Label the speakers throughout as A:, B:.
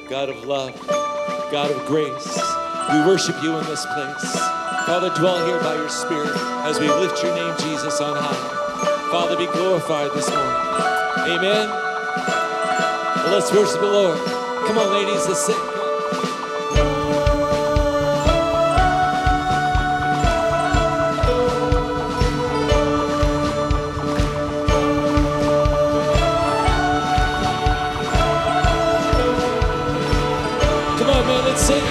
A: God of love, God of grace. We worship you in this place. Father, dwell here by your Spirit as we lift your name, Jesus, on high. Father, be glorified this morning. Amen. Well, let's worship the Lord. Come on, ladies, let's sing. Come on, man, let's sing.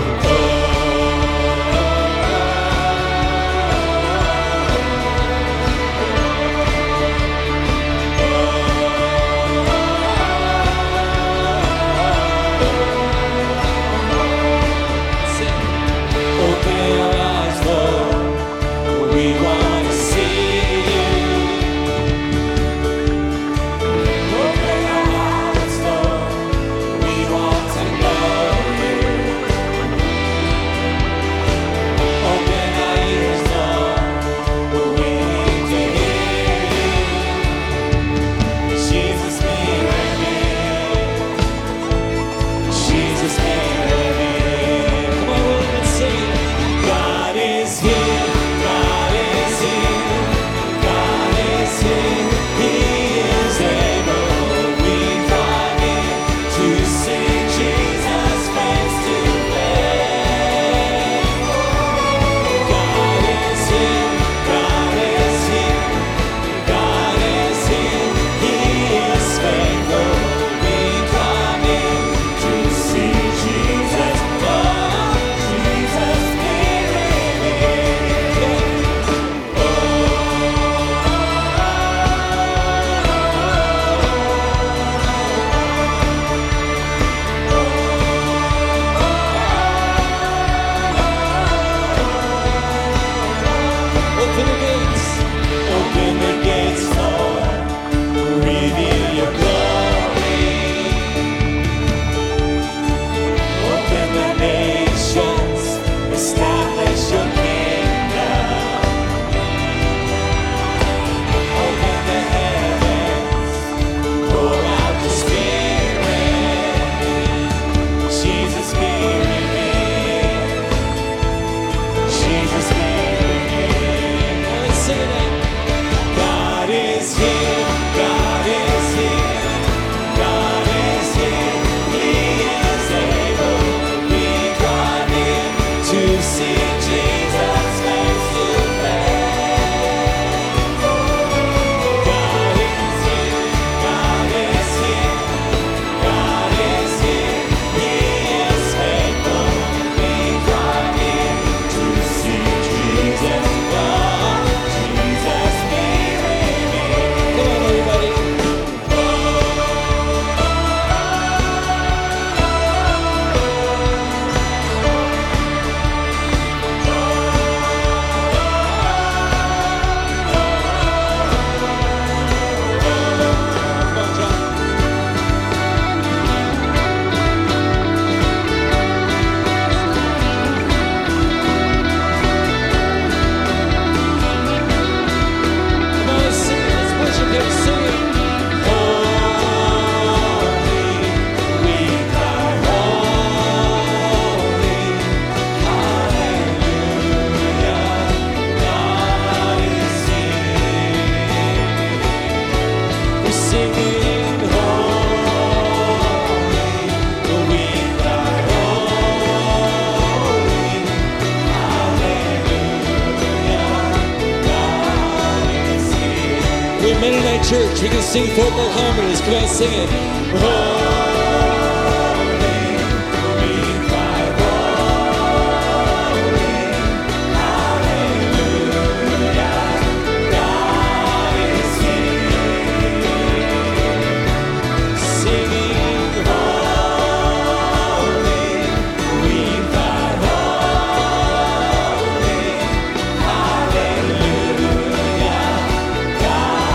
A: Church, we can sing vocal harmonies. Come on, sing it.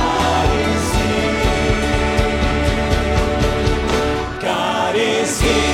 B: God is here.